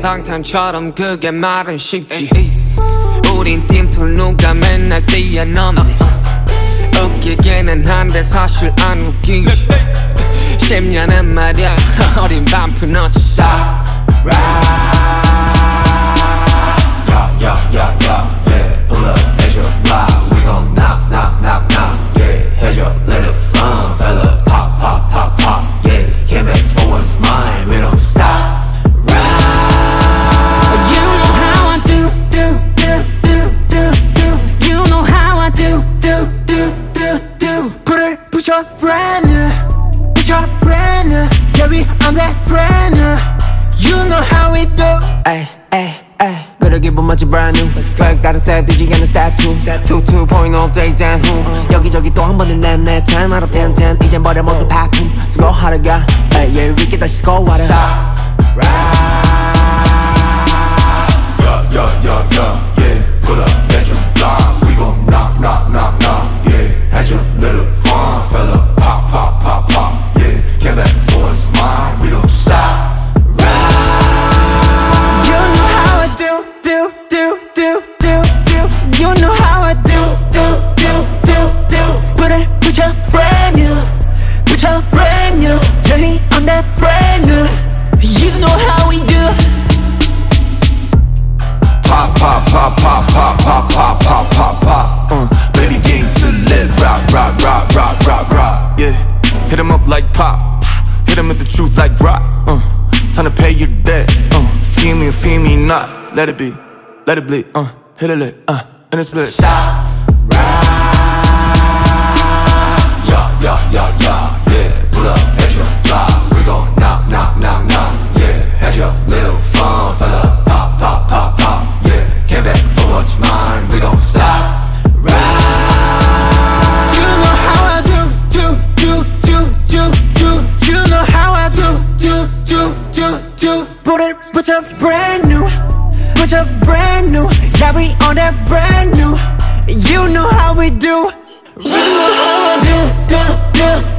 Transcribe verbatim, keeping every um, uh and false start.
방탄처럼 그게 말은 쉽지. 우린 팀툴 누가 맨날 뛰어넘네. 웃기기는 한데 사실 안 웃기지. 십 년은 말야 어린 반푼 not stop. Yeah, yeah, yeah, yeah, yeah. Pull up at your block, we gon' knock, knock, knock, knock. Yeah, head up, let it fun, fella. Pop, pop, pop, pop. Yeah, came back for what's mine, we don't stop. You know how I do, do, do, do, do, do. You know how I do, do, do, do, do. Put it, push up brand new, push up brand new. Yeah, we on that brand new. You know how we do. Ay, ay, ay. 그래 기분 마치 brand new. 백 다른 스텝 뒤지 않는 step two. two, two point oh day down who. 여기저기 또 한 번은 넷넷 ten out of ten ten. 이젠 버려 모습 하품. 스코어하러 가. Ay, yeah, 위기 다시 스코어하러. Stop. Yeah, yeah, yeah, yeah, yeah. Pull up at your block, we gon' knock, knock, knock, knock. Yeah, had your little fun, fella. Pop, pop, pop, pop. Yeah, came back for a smile, we don't stop. You know how I do, do, do, do, do, do. You know how I do, do, do, do, do. Put it, put your brand new, put your brand new. Yeah, we on that brand new. You know how we do. Pop, pop, pop, pop, pop, pop, pop, pop, pop, pop. Uh, baby, get to let rock, rock, rock, rock, rock, rock. Yeah, hit him up like pop, hit him with the truth like rock. Uh, time to pay your debt. Uh, feel me or feel me not. Let it be, let it bleed. Uh, hit a lick, uh, and it's split. Stop. Yeah, yeah, yeah, yeah, yeah. Pull up at your block, we gon' knock, knock, knock, knock. Yeah, had your little fun, fella. Pop, pop, pop, pop. Yeah, came back for what's mine, we don't stop. You know how I do, do, do, do, do, do. You know how I do, do, do, do, do. Put it, put your brand new, put your brand new. Yeah, we on that brand new. You know how we do. You know how I do, do, do.